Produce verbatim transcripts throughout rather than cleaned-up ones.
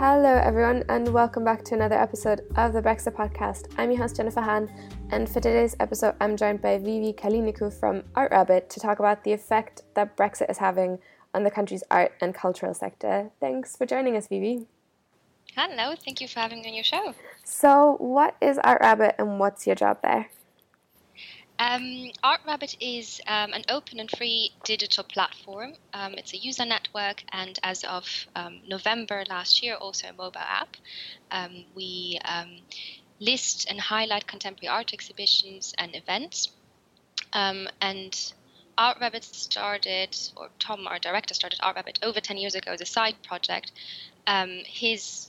Hello everyone and welcome back to another episode of the Brexit podcast. I'm your host Jennifer Han, and for today's episode I'm joined by Vivi Kaliniku from Art Rabbit to talk about the effect that Brexit is having on the country's art and cultural sector. Thanks for joining us, Vivi. Hello, thank you for having me on your show. So what is Art Rabbit and what's your job there? Um, Art Rabbit is um, an open and free digital platform. Um, it's a user network, and as of um, November last year, also a mobile app. Um, we um, list and highlight contemporary art exhibitions and events. Um, and Art Rabbit started, or Tom, our director, started Art Rabbit over ten years ago as a side project. Um, his,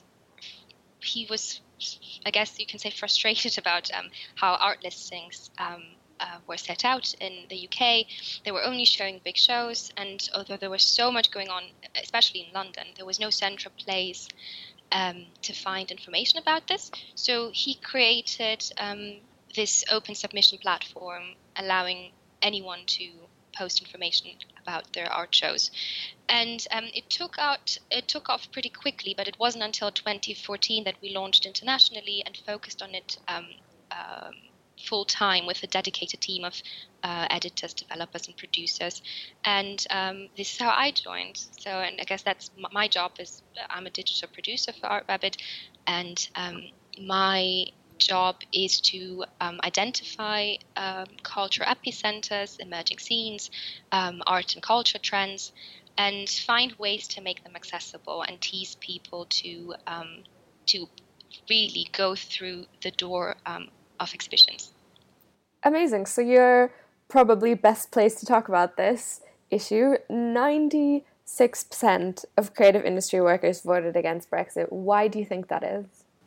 he was, I guess you can say, frustrated about um, how art listings um, Uh, were set out in the U K. They were only showing big shows, and although there was so much going on, especially in London, there was no central place um, to find information about this. So he created um, this open submission platform, allowing anyone to post information about their art shows. And um, it took out it took off pretty quickly, but it wasn't until twenty fourteen that we launched internationally and focused on it um, um, full time with a dedicated team of uh, editors, developers, and producers. And um, this is how I joined. So, and I guess that's m- my job is I'm a digital producer for Art Rabbit, and um, my job is to um, identify um, culture epicenters, emerging scenes, um, art and culture trends, and find ways to make them accessible and tease people to um, to really go through the door um, of exhibitions. Amazing. So you're probably best placed to talk about this issue. ninety-six percent of creative industry workers voted against Brexit. Why do you think that is?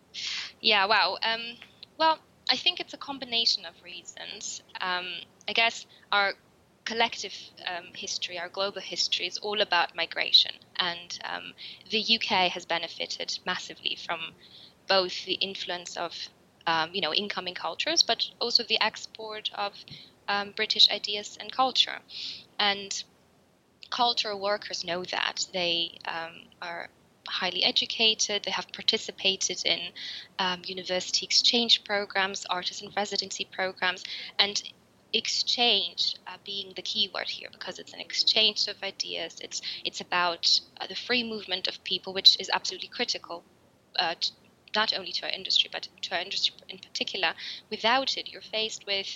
Yeah, wow. Um, well, I think it's a combination of reasons. Um, I guess our collective um, history, our global history, is all about migration. And um, the U K has benefited massively from both the influence of Um, you know, incoming cultures, but also the export of um, British ideas and culture. And culture workers know that. They um, are highly educated. They have participated in um, university exchange programs, artist in residency programs, and exchange uh, being the key word here, because it's an exchange of ideas. It's it's about uh, the free movement of people, which is absolutely critical uh, to, not only to our industry, but to our industry in particular. Without it, you're faced with,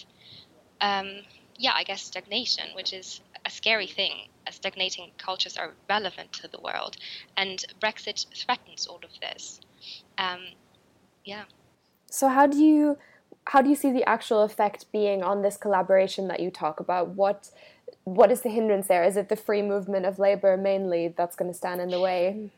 um, yeah, I guess stagnation, which is a scary thing, as stagnating cultures are relevant to the world. And Brexit threatens all of this. Um, yeah. So how do you how do you see the actual effect being on this collaboration that you talk about? What what is the hindrance there? Is it the free movement of labour mainly that's going to stand in the way?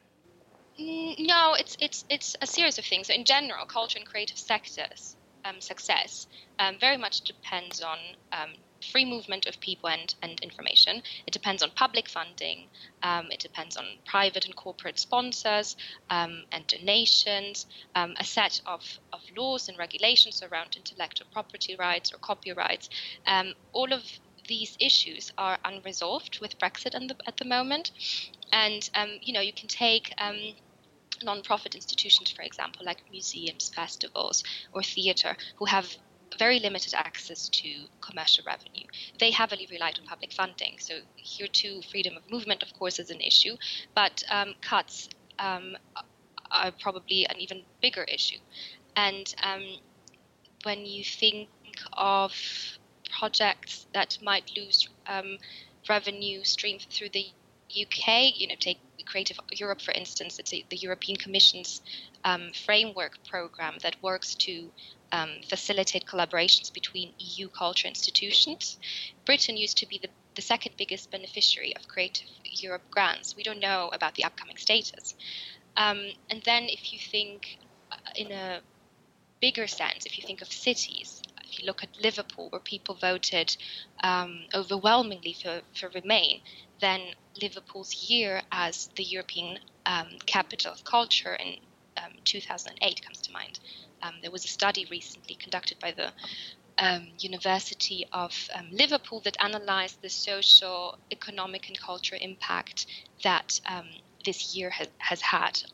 No, it's it's it's a series of things. In general, culture and creative sectors um, success um, very much depends on um, free movement of people and, and information. It depends on public funding. Um, it depends on private and corporate sponsors um, and donations, um, a set of, of laws and regulations around intellectual property rights or copyrights. Um, all of these issues are unresolved with Brexit the, at the moment. And, um, you know, you can take um, non-profit institutions, for example, like museums, festivals, or theatre, who have very limited access to commercial revenue. They heavily relied on public funding. So here too, freedom of movement, of course, is an issue. But um, cuts um, are probably an even bigger issue. And um, when you think of projects that might lose um, revenue streams through the U K, you know, take Creative Europe, for instance. It's a, the European Commission's um, framework program that works to um, facilitate collaborations between E U culture institutions. Britain used to be the, the second biggest beneficiary of Creative Europe grants. We don't know about the upcoming status. Um, and then if you think in a bigger sense, if you think of cities, if you look at Liverpool, where people voted um, overwhelmingly for, for Remain, then Liverpool's year as the European um, capital of culture in um, two thousand eight comes to mind. Um, there was a study recently conducted by the um, University of um, Liverpool that analyzed the social, economic, and cultural impact that um, this year has, has had on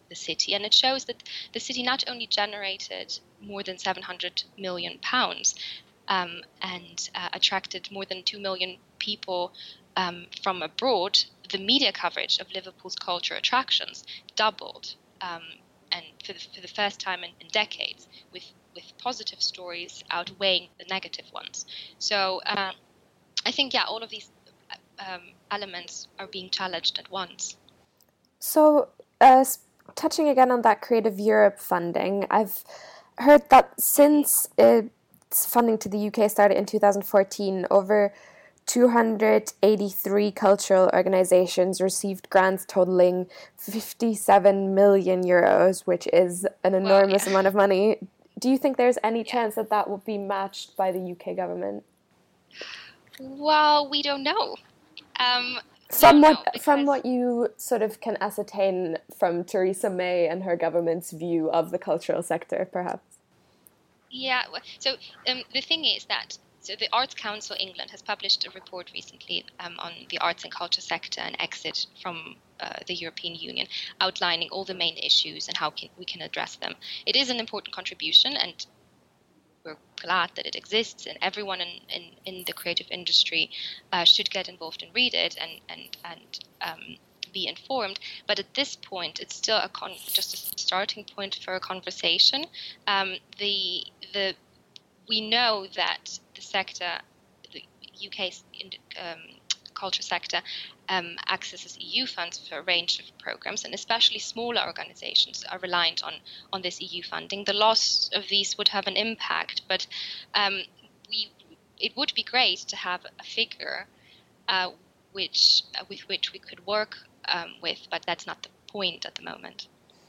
the city. And it shows that the city not only generated more than seven hundred million pounds um, and uh, attracted more than two million people um, from abroad, the media coverage of Liverpool's culture attractions doubled, um, and for the, for the first time in, in decades, with, with positive stories outweighing the negative ones. So uh, I think, yeah, all of these um, elements are being challenged at once. So, uh, touching again on that Creative Europe funding, I've heard that since its funding to the U K started in two thousand fourteen, over two hundred eighty-three cultural organisations received grants totaling fifty-seven million euros, which is an enormous well, yeah. amount of money. Do you think there's any yeah. chance that that will be matched by the U K government? Well, we don't know. Um, From no, what no, because... from what you sort of can ascertain from Theresa May and her government's view of the cultural sector, perhaps. Yeah. So um, the thing is that so the Arts Council England has published a report recently um, on the arts and culture sector and exit from uh, the European Union, outlining all the main issues and how can, we can address them. It is an important contribution, and we're glad that it exists, and everyone in, in, in the creative industry uh, should get involved and read it and and and um, be informed. But at this point, it's still a con- just a starting point for a conversation. Um, the the we know that the sector, the U K's um, culture sector, um, accesses E U funds for a range of programs, and especially smaller organizations are reliant on, on this E U funding. The loss of these would have an impact, but um, we it would be great to have a figure uh, which uh, with which we could work um, with, but that's not the point at the moment.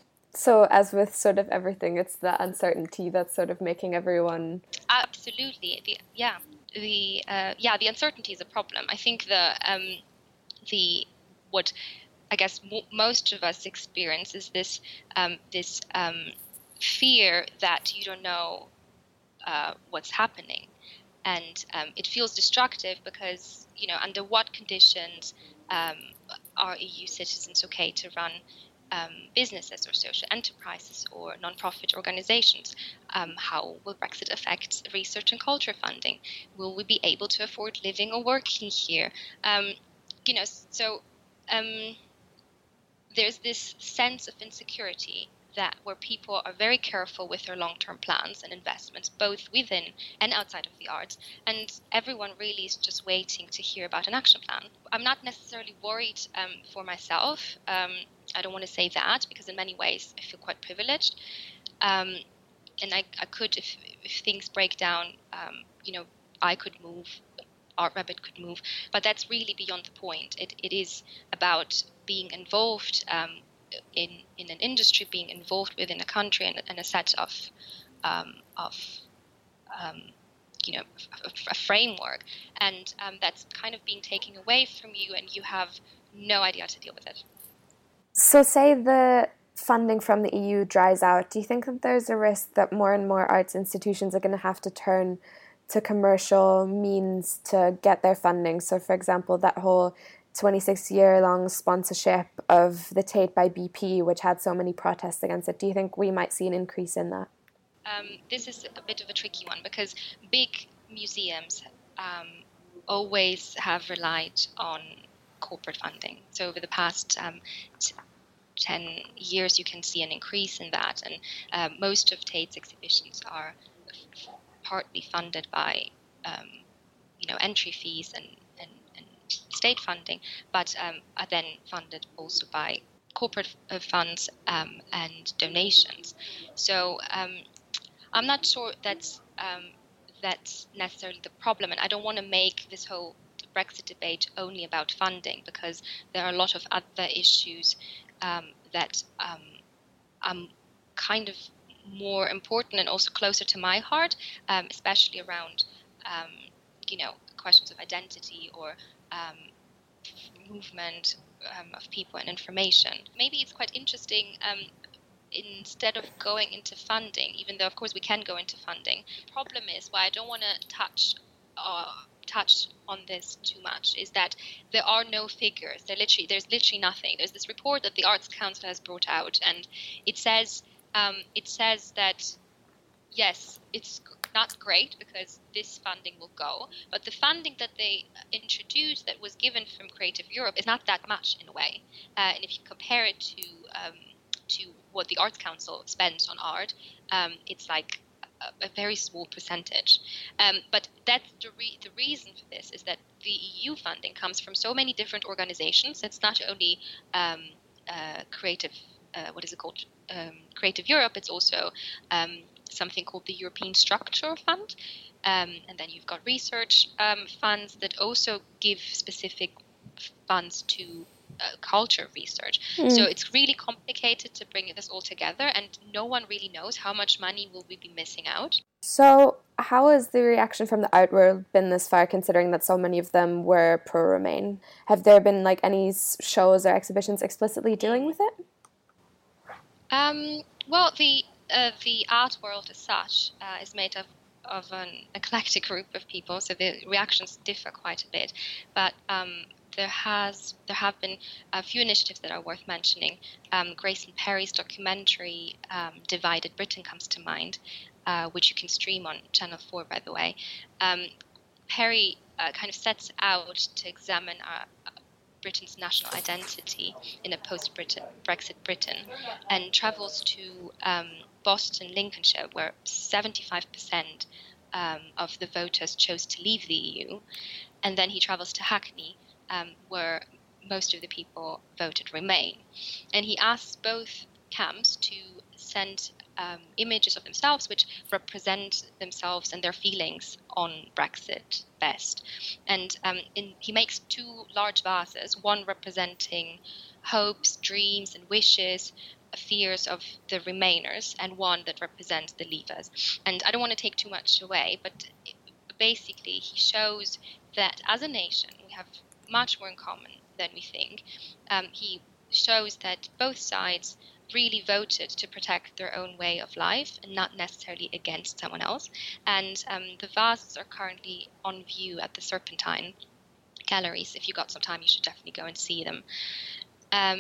So, as with sort of everything, it's the uncertainty that's sort of making everyone... Absolutely, the, yeah. The uh, yeah, the uncertainty is a problem. I think the um, the what I guess mo- most of us experience is this um, this um, fear that you don't know uh, what's happening, and um, it feels destructive because you know under what conditions um, are E U citizens okay to run Um, businesses or social enterprises or non-profit organizations? Um, how will Brexit affect research and culture funding? Will we be able to afford living or working here? Um, you know, so um, there's this sense of insecurity that where people are very careful with their long-term plans and investments, both within and outside of the arts, and everyone really is just waiting to hear about an action plan. I'm not necessarily worried um, for myself. Um, I don't want to say that because in many ways I feel quite privileged. Um, and I, I could, if, if things break down, um, you know, I could move, Art Rabbit could move, but that's really beyond the point. It, it is about being involved um, in in an industry, being involved within a country and, and a set of um, of um, you know a, a framework, and um, that's kind of being taken away from you, and you have no idea how to deal with it. So, say the funding from the E U dries out. Do you think that there's a risk that more and more arts institutions are going to have to turn to commercial means to get their funding? So, for example, that whole twenty-six year long sponsorship of the Tate by B P, which had so many protests against it. Do you think we might see an increase in that? Um, this is a bit of a tricky one because big museums um, always have relied on corporate funding. So over the past um, t- ten years, you can see an increase in that. And uh, most of Tate's exhibitions are f- partly funded by, um, you know, entry fees and state funding, but um, are then funded also by corporate uh, funds um, and donations. So um, I'm not sure that's um, that's necessarily the problem, and I don't want to make this whole Brexit debate only about funding because there are a lot of other issues um, that um, are kind of more important and also closer to my heart, um, especially around um, you know questions of identity or Um, movement um, of people and information. Maybe it's quite interesting um, instead of going into funding, even though of course we can go into funding. Problem is why I don't want to touch uh, touch on this too much, is that there are no figures. There literally, there's literally nothing. There's this report that the Arts Council has brought out, and it says um, it says that yes, it's not great because this funding will go, but the funding that they introduced that was given from Creative Europe is not that much in a way. Uh, and if you compare it to um, to what the Arts Council spends on art, um, it's like a, a very small percentage. Um, but that's the, re- the reason for this is that the E U funding comes from so many different organizations. It's not only um, uh, creative, uh, what is it called? Um, Creative Europe, it's also um, something called the European Structure Fund. Um, and then you've got research um, funds that also give specific funds to uh, culture research. Mm. So it's really complicated to bring this all together, and no one really knows how much money will we be missing out. So how has the reaction from the art world been this far, considering that so many of them were pro-Remain? Have there been like any shows or exhibitions explicitly dealing with it? Um, well, the uh, the art world as such uh, is made of of an eclectic group of people, so the reactions differ quite a bit. But um, there has there have been a few initiatives that are worth mentioning. Um, Grayson Perry's documentary um, "Divided Britain" comes to mind, uh, which you can stream on Channel Four, by the way. Um, Perry uh, kind of sets out to examine our, Britain's national identity in a post-Brexit Britain, and travels to um, Boston, Lincolnshire, where seventy-five percent um, of the voters chose to leave the E U. And then he travels to Hackney, um, where most of the people voted Remain. And he asks both camps to send um, images of themselves which represent themselves and their feelings on Brexit best. And um, in, he makes two large vases, one representing hopes, dreams, and wishes, fears of the Remainers, and one that represents the Leavers. And I don't want to take too much away, but basically he shows that as a nation we have much more in common than we think. Um, he shows that both sides really voted to protect their own way of life and not necessarily against someone else. And um, the vases are currently on view at the Serpentine galleries. If you got some time, you should definitely go and see them. Um,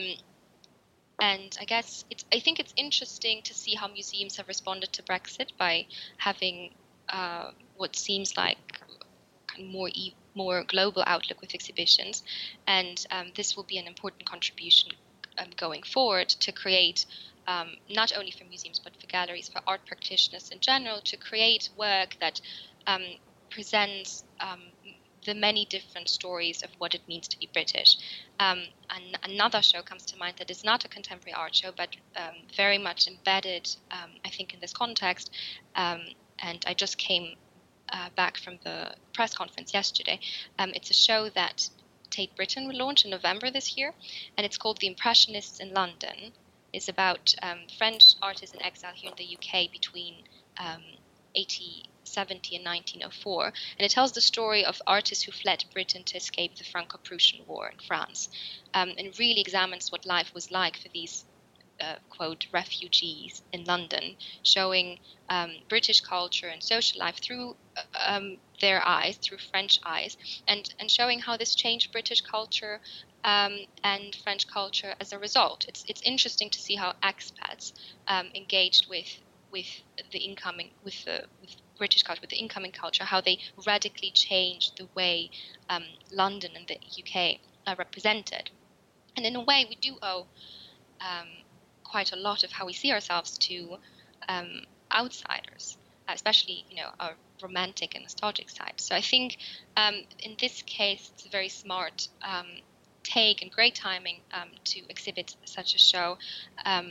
and I guess it's, I think it's interesting to see how museums have responded to Brexit by having uh, what seems like kind of more e- more global outlook with exhibitions. And um, this will be an important contribution Um, going forward to create, um, not only for museums but for galleries, for art practitioners in general, to create work that um, presents um, the many different stories of what it means to be British. Um, and another show comes to mind that is not a contemporary art show, but um, very much embedded, um, I think, in this context. Um, and I just came uh, back from the press conference yesterday. Um, it's a show that Tate Britain will launch in November this year, and it's called The Impressionists in London. It's about um, French artists in exile here in the U K between um, eighteen seventy and nineteen oh four, and it tells the story of artists who fled Britain to escape the Franco-Prussian War in France, um, and really examines what life was like for these Uh, quote, refugees in London, showing um, British culture and social life through um, their eyes, through French eyes, and, and showing how this changed British culture um, and French culture as a result. It's it's interesting to see how expats um, engaged with with the incoming, with the with British culture, with the incoming culture, how they radically changed the way um, London and the U K are represented. And in a way, we do owe um, quite a lot of how we see ourselves to um, outsiders, especially, you know, our romantic and nostalgic side. So I think um, in this case, it's a very smart um, take and great timing um, to exhibit such a show, um,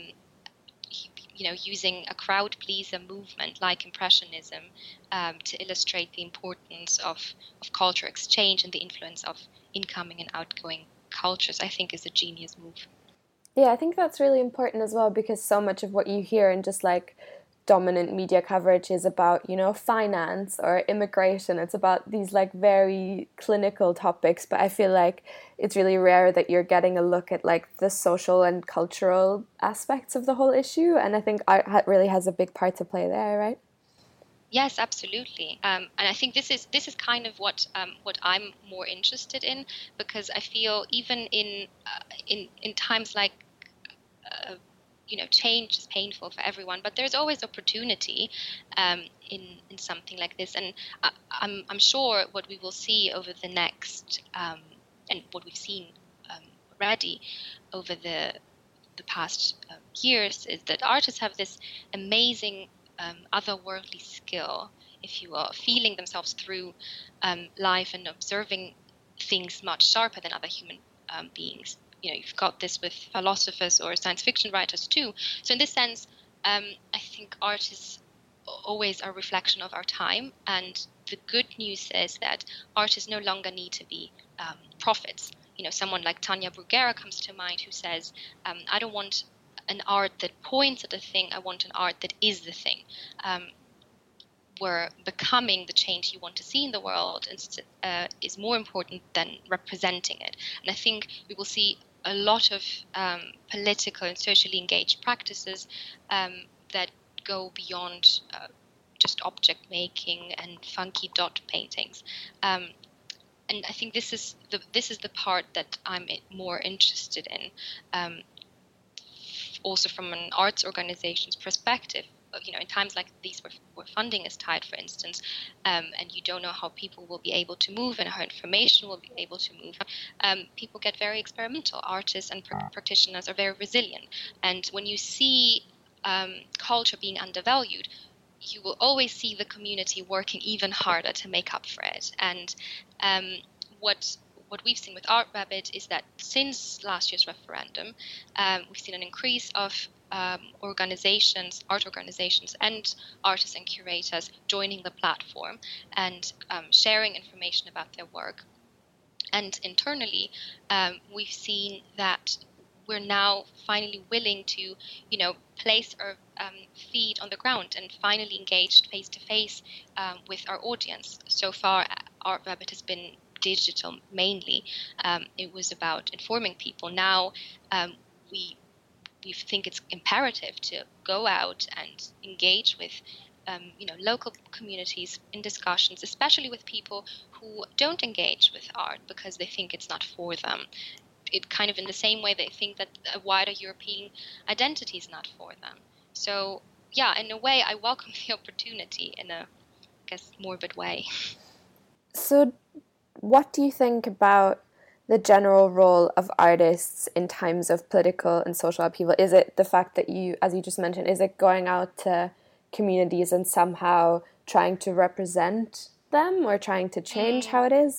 you know, using a crowd pleaser movement like Impressionism um, to illustrate the importance of, of culture exchange and the influence of incoming and outgoing cultures, I think is a genius move. Yeah, I think that's really important as well, because so much of what you hear in just like dominant media coverage is about, you know, finance or immigration. It's about these like very clinical topics, but I feel like it's really rare that you're getting a look at like the social and cultural aspects of the whole issue, and I think art really has a big part to play there, right? Yes, absolutely. Um, and I think this is this is kind of what um, what I'm more interested in, because I feel even in uh, in in times like uh, you know, change is painful for everyone, but there's always opportunity um, in in something like this. And I, I'm I'm sure what we will see over the next um, and what we've seen um, already over the the past um, years is that artists have this amazing um, otherworldly skill, if you will, feeling themselves through um, life and observing things much sharper than other human um, beings. You know, you've got this with philosophers or science fiction writers too. So in this sense, um, I think art is always a reflection of our time. And the good news is that artists no longer need to be um, prophets. You know, someone like Tanya Bruguera comes to mind who says, um, I don't want an art that points at a thing, I want an art that is the thing. Um, where becoming the change you want to see in the world is, uh, is more important than representing it. And I think we will see a lot of um, political and socially engaged practices um, that go beyond uh, just object making and funky dot paintings. Um, and I think this is the this is the part that I'm more interested in, um, also from an arts organization's perspective. You know, in times like these where, where funding is tight, for instance, um, and you don't know how people will be able to move and how information will be able to move, um, people get very experimental. Artists and pr- practitioners are very resilient. And when you see um, culture being undervalued, you will always see the community working even harder to make up for it. And um, what what we've seen with Art Rabbit is that since last year's referendum, um, we've seen an increase of um, organizations, art organizations, and artists and curators joining the platform and um, sharing information about their work. And internally, um, we've seen that we're now finally willing to, you know, place our um, feet on the ground and finally engaged face to face with our audience. So far, Art Rabbit has been digital mainly. Um, it was about informing people. Now um, we we think it's imperative to go out and engage with um, you know, local communities in discussions, especially with people who don't engage with art because they think it's not for them. It kind of in the same way they think that a wider European identity is not for them. So yeah, in a way, I welcome the opportunity in a, I guess, morbid way. So what do you think about the general role of artists in times of political and social upheaval? Is it the fact that you, as you just mentioned, is it going out to communities and somehow trying to represent them or trying to change mm. how it is?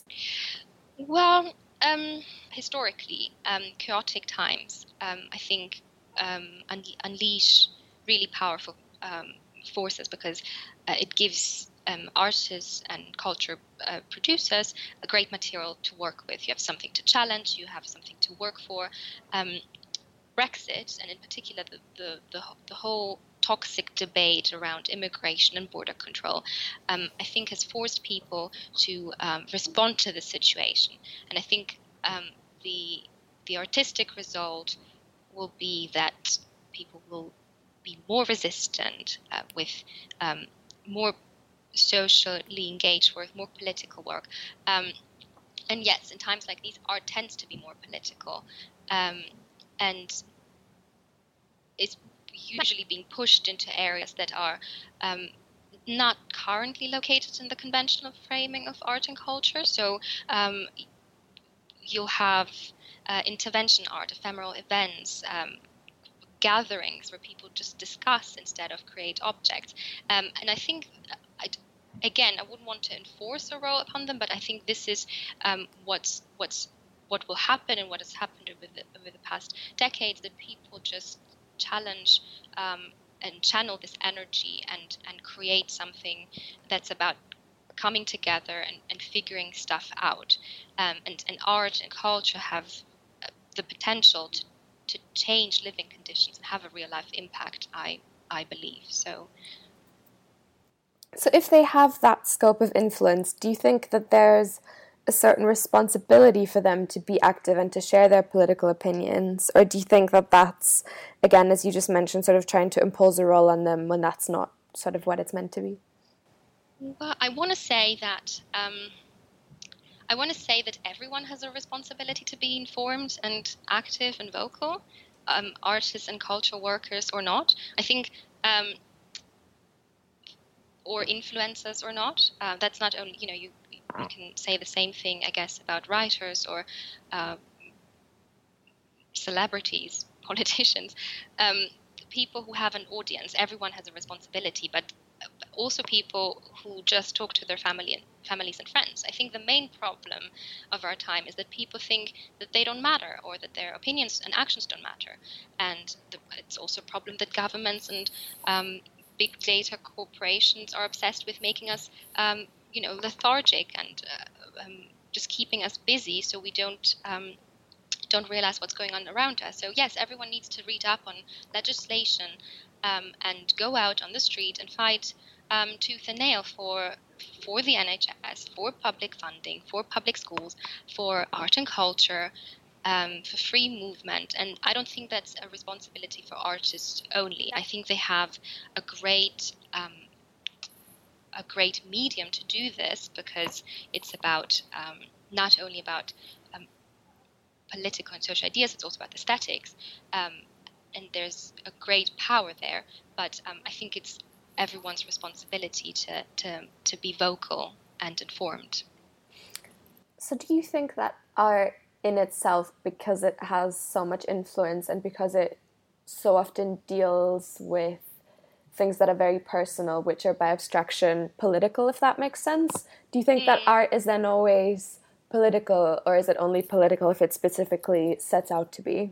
Well, um, historically, um, chaotic times, um, I think, um, un- unleash really powerful um, forces because uh, it gives um, artists and culture uh, producers a great material to work with. You have something to challenge, you have something to work for. Um, Brexit, and in particular the, the, the, the whole toxic debate around immigration and border control, um, I think has forced people to um, respond to the situation. And I think um, the the artistic result will be that people will be more resistant uh, with um, more socially engaged work, more political work. Um, and yes, in times like these, art tends to be more political. Um, and it's usually being pushed into areas that are um, not currently located in the conventional framing of art and culture. So um, you'll have uh, intervention art, ephemeral events, um, gatherings where people just discuss instead of create objects. Um, and I think, I'd, again, I wouldn't want to enforce a role upon them, but I think this is um, what's what's what will happen and what has happened over the, over the past decades, that people just challenge um, and channel this energy and, and create something that's about coming together and, and figuring stuff out. Um, and, and art and culture have uh, the potential to, to change living conditions and have a real life impact, I, I believe. So, so if they have that scope of influence, do you think that there's a certain responsibility for them to be active and to share their political opinions? Or do you think that that's, again, as you just mentioned, sort of trying to impose a role on them when that's not sort of what it's meant to be? Well, I want to say that um, I want to say that everyone has a responsibility to be informed and active and vocal, um, artists and cultural workers or not. I think, um, or influencers or not. Uh, that's not only, you know, you you can say the same thing, I guess, about writers or uh, celebrities, politicians, um, people who have an audience. Everyone has a responsibility, but also people who just talk to their family and families and friends. I think the main problem of our time is that people think that they don't matter or that their opinions and actions don't matter. And the, it's also a problem that governments and um, big data corporations are obsessed with making us, um, you know, lethargic and uh, um, just keeping us busy so we don't um, don't realize what's going on around us. So yes, everyone needs to read up on legislation um, and go out on the street and fight um, tooth and nail for for the N H S, for public funding, for public schools, for art and culture, um, for free movement. And I don't think that's a responsibility for artists only. I think they have a great um, a great medium to do this because it's about um, not only about um, political and social ideas, it's also about aesthetics, um, and there's a great power there, but um, I think it's everyone's responsibility to, to, to be vocal and informed. So do you think that art in itself, because it has so much influence and because it so often deals with things that are very personal, which are by abstraction political, if that makes sense, do you think mm. that art is then always political, or is it only political if it specifically sets out to be?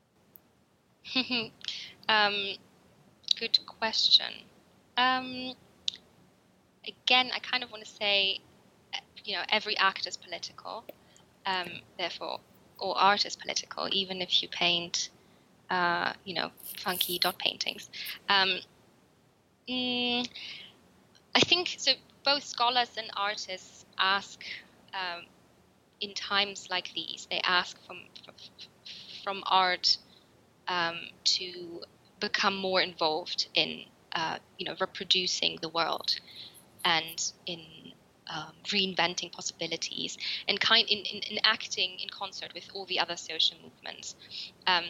um, good question. Um, again, I kind of want to say, you know, every act is political, um, therefore, or art is political, even if you paint, uh, you know, funky dot paintings. Um, mm, I think, so both scholars and artists ask, um, in times like these, they ask from from art um, to become more involved in, uh, you know, reproducing the world and in um, reinventing possibilities and kind in, in, in acting in concert with all the other social movements. Um,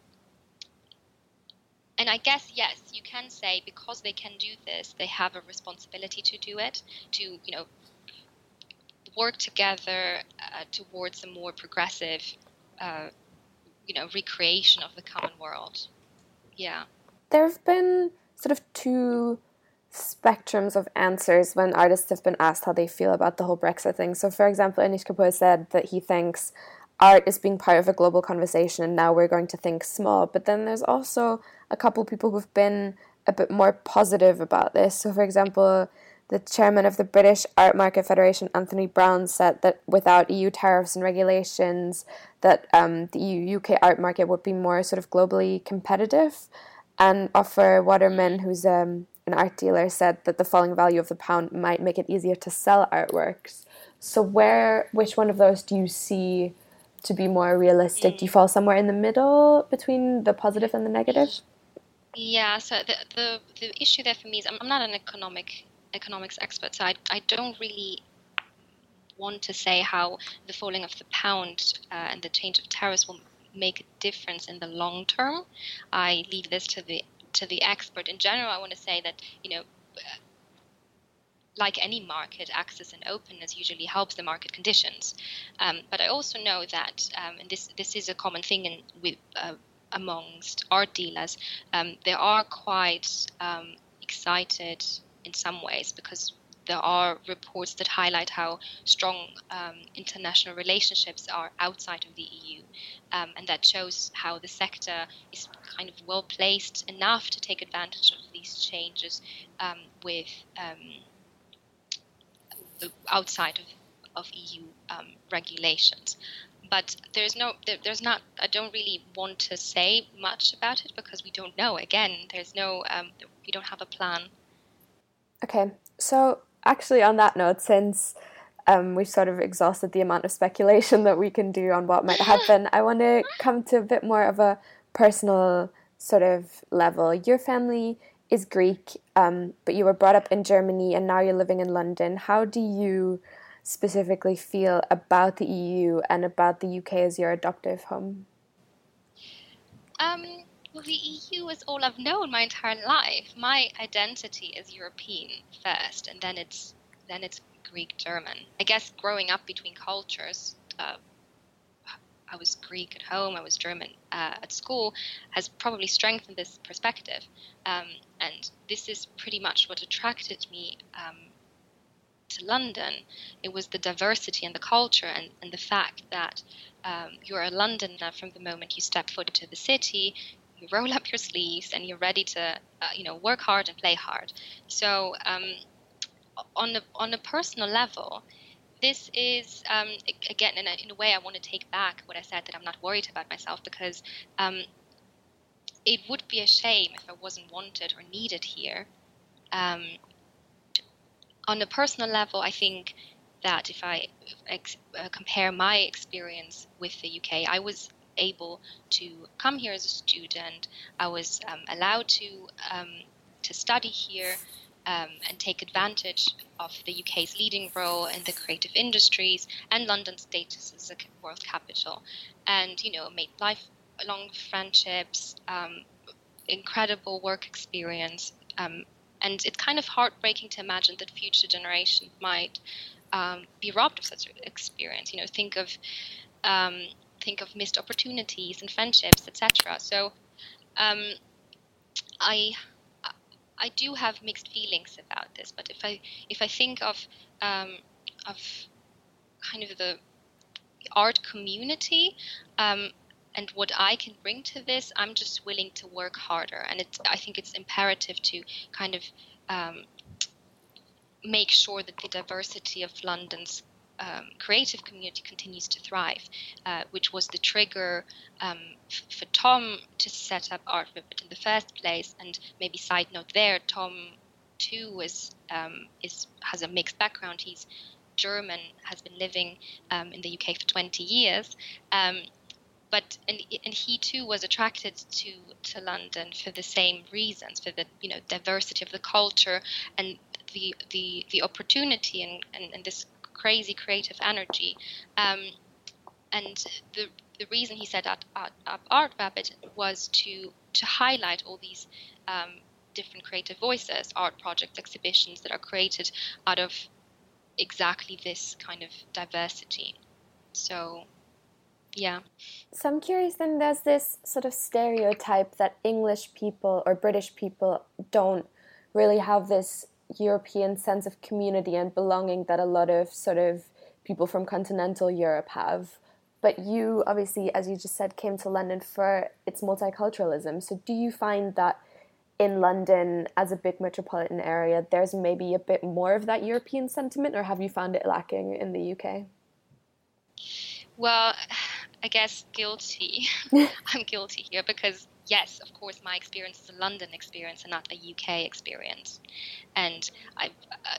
and I guess, yes, you can say because they can do this, they have a responsibility to do it, to, you know, work together uh, towards a more progressive, uh, you know, recreation of the common world. Yeah. There have been sort of two spectrums of answers when artists have been asked how they feel about the whole Brexit thing. So, for example, Anish Kapoor said that he thinks art is being part of a global conversation and now we're going to think small. But then there's also a couple people who've been a bit more positive about this. So, for example, the chairman of the British Art Market Federation, Anthony Brown, said that without E U tariffs and regulations, that um, the E U U K art market would be more sort of globally competitive. And Offer Waterman, who's um, an art dealer, said that the falling value of the pound might make it easier to sell artworks. So where, which one of those do you see to be more realistic? Do you fall somewhere in the middle between the positive and the negative? Yeah, so the the, the issue there for me is I'm, I'm not an economic economics expert, so I, I don't really want to say how the falling of the pound uh, and the change of tariffs will make a difference in the long term. I leave this to the to the expert. In general, I want to say that, you know, uh, like any market, access and openness usually helps the market conditions. Um, but I also know that, um, and this this is a common thing in with uh, amongst art dealers, um, they are quite um, excited in some ways because there are reports that highlight how strong um, international relationships are outside of the E U, um, and that shows how the sector is kind of well placed enough to take advantage of these changes um, with um, outside of, of E U um, regulations. But there's no, there, there's not. I don't really want to say much about it because we don't know. Again, there's no, um, we don't have a plan. Okay, so actually on that note, since um, we've sort of exhausted the amount of speculation that we can do on what might happen, I want to come to a bit more of a personal sort of level. Your family is Greek, um, but you were brought up in Germany and now you're living in London. How do you specifically feel about the E U and about the U K as your adoptive home? Um, well, the E U is all I've known my entire life. My identity is European first, and then it's then it's Greek German. I guess growing up between cultures, uh, I was Greek at home, I was German uh, at school, has probably strengthened this perspective. Um, and this is pretty much what attracted me um, to London. It was the diversity and the culture, and, and the fact that um, you're a Londoner from the moment you step foot into the city. You roll up your sleeves and you're ready to, uh, you know, work hard and play hard. So um, on a on a personal level, this is, um, again, in a, in a way, I want to take back what I said, that I'm not worried about myself, because um, it would be a shame if I wasn't wanted or needed here. Um, on a personal level, I think that if I ex- uh, compare my experience with the U K, I was able to come here as a student. I was um, allowed to um, to study here. Um, and take advantage of the U K's leading role in the creative industries and London's status as a world capital, and, you know, made lifelong friendships, um, incredible work experience, um, and it's kind of heartbreaking to imagine that future generations might um, be robbed of such an experience. You know, think of um, think of missed opportunities and friendships, et cetera. So, um, I. I do have mixed feelings about this, but if I if I think of um, of kind of the art community um, and what I can bring to this, I'm just willing to work harder, and it's I think it's imperative to kind of um, make sure that the diversity of London's um, creative community continues to thrive, uh, which was the trigger um, f- for Tom to set up Art Rivet in the first place. And maybe side note there, Tom too is um, is has a mixed background. He's German, has been living um, in the U K for twenty years. Um, But and and he too was attracted to, to London for the same reasons, for the, you know, diversity of the culture and the the, the opportunity and, and, and this crazy creative energy. Um, and the the reason he set up Art, up Art Rabbit was to to highlight all these um, different creative voices, art projects, exhibitions that are created out of exactly this kind of diversity. So. Yeah. So I'm curious then, there's this sort of stereotype that English people or British people don't really have this European sense of community and belonging that a lot of sort of people from continental Europe have. But you obviously, as you just said, came to London for its multiculturalism. So do you find that in London, as a big metropolitan area, there's maybe a bit more of that European sentiment, or have you found it lacking in the U K? Well, I guess guilty. I'm guilty here because, yes, of course, my experience is a London experience and not a U K experience. And I, uh,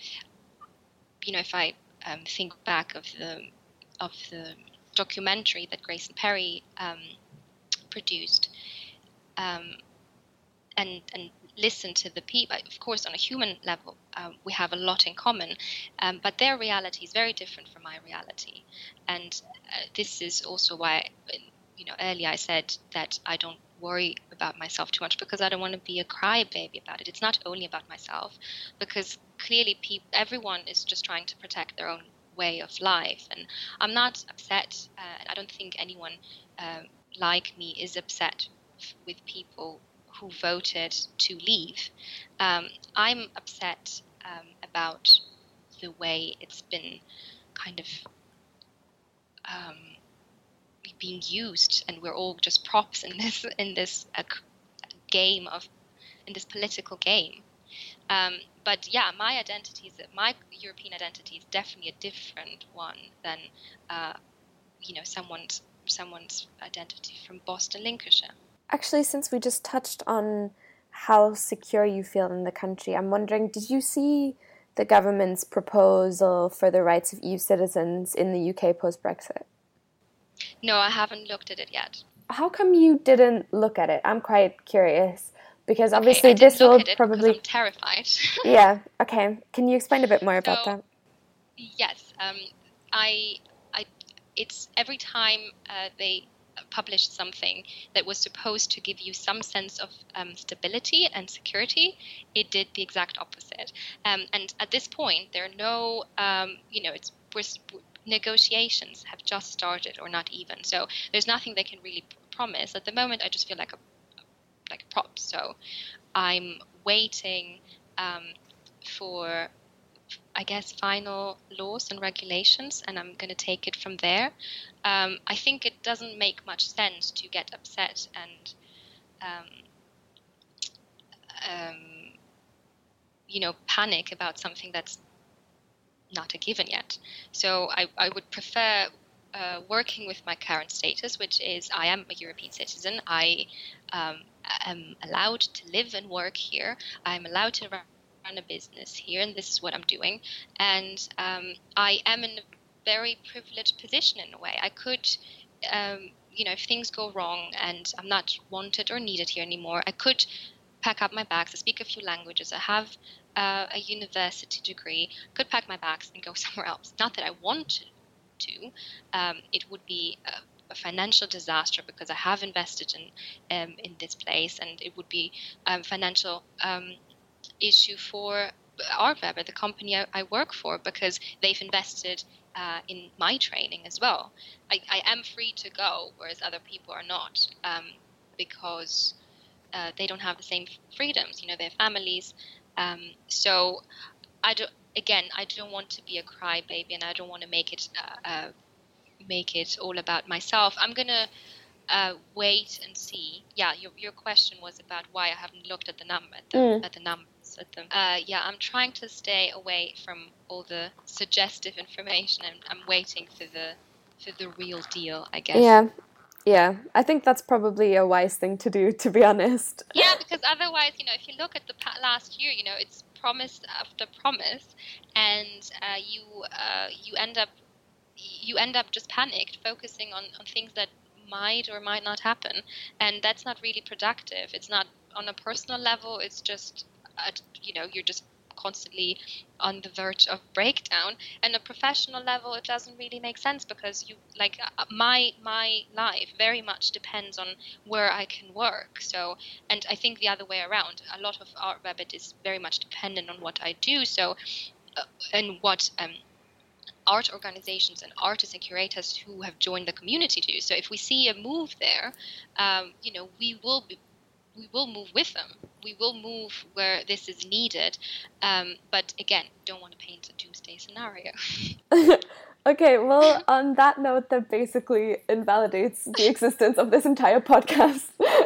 you know, if I um, think back of the of the documentary that Grayson Perry um, produced, um, and and listen to the people, of course, on a human level, um, we have a lot in common, um, but their reality is very different from my reality. And uh, this is also why, you know, earlier I said that I don't worry about myself too much, because I don't want to be a crybaby about it. It's not only about myself, because clearly people, everyone is just trying to protect their own way of life. And I'm not upset. Uh, I don't think anyone uh, like me is upset with people who voted to leave. Um, I'm upset um, about the way it's been kind of um, being used, and we're all just props in this in this uh, game of in this political game. Um, but yeah, my identity is my European identity is definitely a different one than uh, you know someone's someone's identity from Boston, Lincolnshire. Actually, since we just touched on how secure you feel in the country, I'm wondering, did you see the government's proposal for the rights of E U citizens in the U K post-Brexit? No, I haven't looked at it yet. How come you didn't look at it? I'm quite curious, Because obviously okay, I this will it probably... I'm terrified. Yeah, okay. Can you explain a bit more so, about that? Yes. Um, I, I, it's every time uh, they published something that was supposed to give you some sense of um, stability and security, it did the exact opposite. Um, and at this point, there are no, um, you know, it's we're, negotiations have just started or not even. So there's nothing they can really promise. At the moment, I just feel like a like a prop. So I'm waiting um, for, I guess, final laws and regulations, and I'm going to take it from there. Um, I think it doesn't make much sense to get upset and, um, um, you know, panic about something that's not a given yet. So I, I would prefer uh, working with my current status, which is I am a European citizen. I um, am allowed to live and work here. I'm allowed to run a business here, and this is what I'm doing. And um, I am in a very privileged position in a way. I could, um, you know, if things go wrong and I'm not wanted or needed here anymore, I could pack up my bags. I speak a few languages. I have uh, a university degree. I could pack my bags and go somewhere else. Not that I want to. Um, it would be a, a financial disaster because I have invested in um, in this place, and it would be a financial um, issue for Artweber, the company I, I work for, because they've invested uh, in my training as well. I, I am free to go, whereas other people are not, um, because uh, they don't have the same freedoms. You know, they have families. Um, so, I don't. Again, I don't want to be a crybaby, and I don't want to make it uh, uh, make it all about myself. I'm gonna uh, wait and see. Yeah, your your question was about why I haven't looked at the number at the, mm. at the numbers. At them. Uh, yeah, I'm trying to stay away from all the suggestive information, and I'm waiting for the for the real deal, I guess. Yeah, yeah. I think that's probably a wise thing to do, to be honest. Yeah, because otherwise, you know, if you look at the last year, you know, it's promise after promise, and uh, you uh, you end up you end up just panicked, focusing on, on things that might or might not happen, and that's not really productive. It's not on a personal level. It's just uh, you know, you're just constantly on the verge of breakdown. And a professional level, it doesn't really make sense, because you like uh, my my life very much depends on where I can work. So, and I think the other way around, a lot of Artweber is very much dependent on what I do. So, uh, and what um, art organizations and artists and curators who have joined the community do. So, if we see a move there, um, you know, we will be. We will move with them. We will move where this is needed. Um, but again, don't want to paint a doomsday scenario. Okay, well, on that note, that basically invalidates the existence of this entire podcast.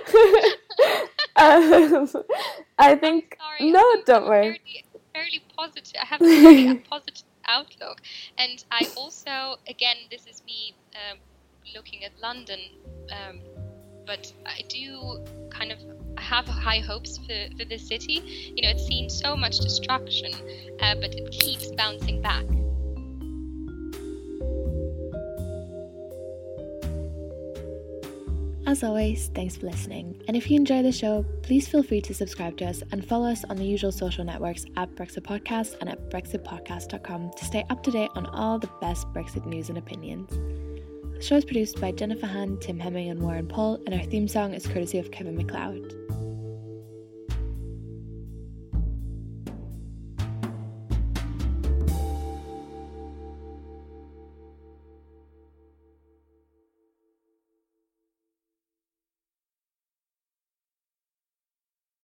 um, I think... I'm sorry, no, I'm, don't I'm worry. Fairly, fairly positive. I have a very positive outlook. And I also, again, this is me um, looking at London, um, but I do kind of have high hopes for, for this city. You know, it's seen so much destruction, uh, but it keeps bouncing back. As always, thanks for listening. And if you enjoy the show, please feel free to subscribe to us and follow us on the usual social networks at Brexit Podcast and at brexit podcast dot com to stay up to date on all the best Brexit news and opinions. The show is produced by Jennifer Han, Tim Hemming and Warren Paul, and our theme song is courtesy of Kevin MacLeod.